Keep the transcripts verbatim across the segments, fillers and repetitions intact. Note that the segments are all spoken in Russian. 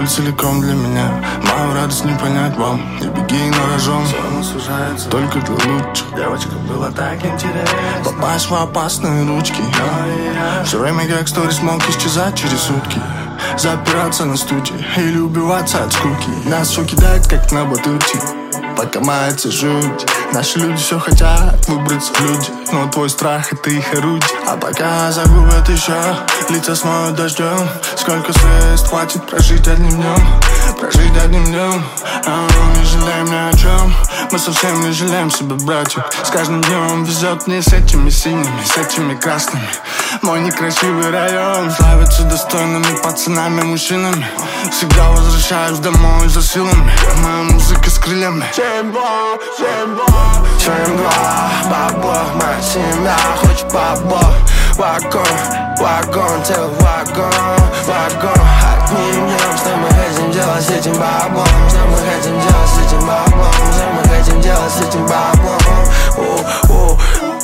Боль целиком для меня, мою радость не понять вам. Не беги на рожон, зона сужается только для лучших. Девочка, было так интересно попасть в опасные ручки. Все время как сторис мог исчезать через сутки. Запираться на студии или убиваться от скуки. Нас все кидает как на батуте, пока мается жуть. Наши люди все хотят выбраться в люди, но твой страх — это их орудие. А пока загубят еще, лица смоют дождем. Сколько средств хватит прожить одним днем, прожить одним днем. А мы не жалеем ни о чем, мы совсем не жалеем себя, братья. С каждым днем везет мне с этими синими, с этими красными. Мой некрасивый район славится достойными пацанами, мужчинами. Всегда возвращаюсь домой за силами, моя музыка с крыльями. семь два, семь два, семь два, бабло, моя семья хочет бабло. Вагон, вагон, целый вагон, вагон. Одним днем, что мы хотим делать с этим баблом, что мы хотим делать с этим баблом, что мы хотим делать с этим баблом. У-у.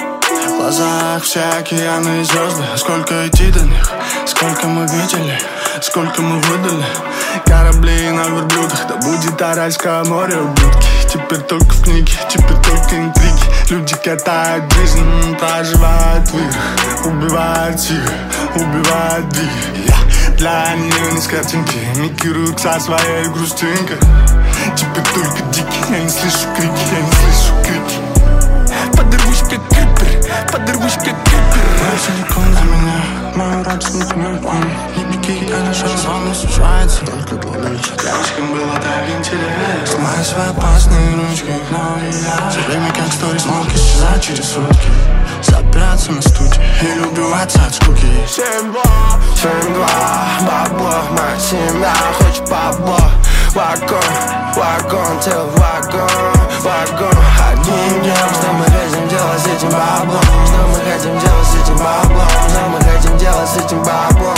В глазах все океаны и звезды. Сколько идти до них, сколько мы видели, сколько мы выдали. Корабли на верблюдах, да будет Аральское море, ублюдки. Теперь только в книге, теперь только интриги. Люди катают жизнь, проживают в играх, убивают силы, убивают двиги. Я для нее не с картинки, микируют со своей грустинкой. Теперь только дикий, я не слышу крики, я не слышу крики. Подорвусь как крипер, подорвусь как крипер. Мой силикон за меня, мою радость не понять вам. Не беги, хорошо, зона сужается только для лучших. Девочкам было так интересно, сломай свои опасные ручки. Но я все время как сторис мог исчезать через сутки. Запираться на студии или убиваться от скуки. семь два, семь два, бабло, моя семья хочет бабло. Вагон, вагон, целый вагон, вагон. Одним днем, что мы хотим делать с этим баблом, что мы хотим делать с этим баблом, что мы хотим делать с этим баблом.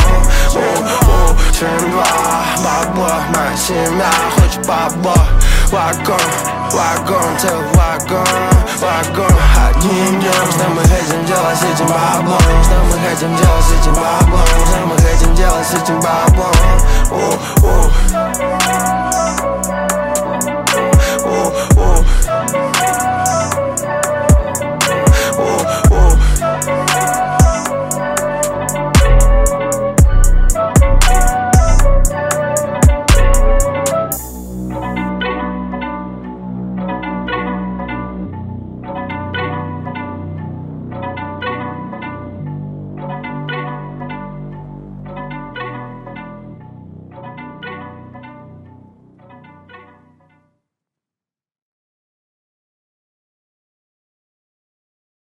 У-у, семь два, бабло, моя семья хочет бабло. Вагон, вагон, целый вагон, вагон. Одним днем, что мы хотим делать с этим баблом, что мы хотим делать с этим баблом, что мы хотим делать с этим баблом. У-у.